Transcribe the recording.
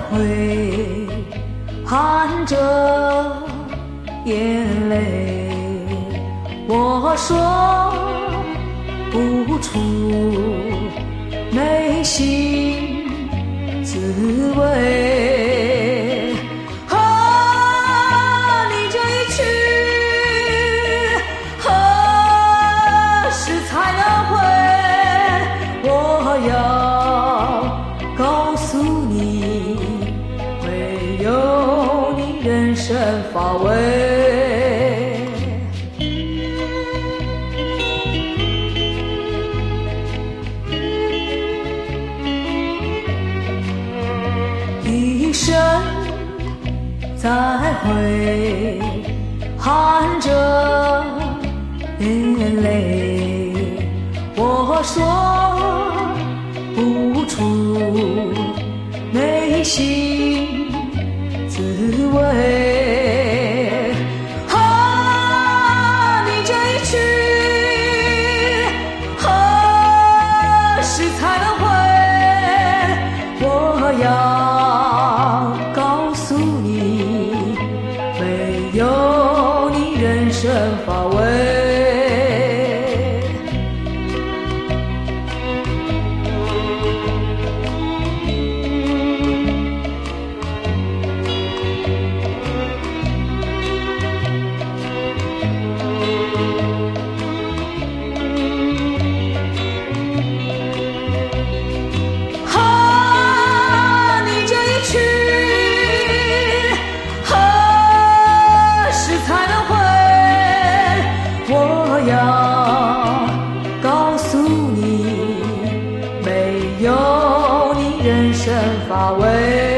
会含着眼泪，我说不出内心滋味。和你这一去，何时才能回？我要告诉你，没有你人生乏味。一生再会含着眼泪，我说不出内心滋味。和你这一去，何时才能回？我要告诉你，没有你人生乏味。我要告诉你，没有你人生乏味。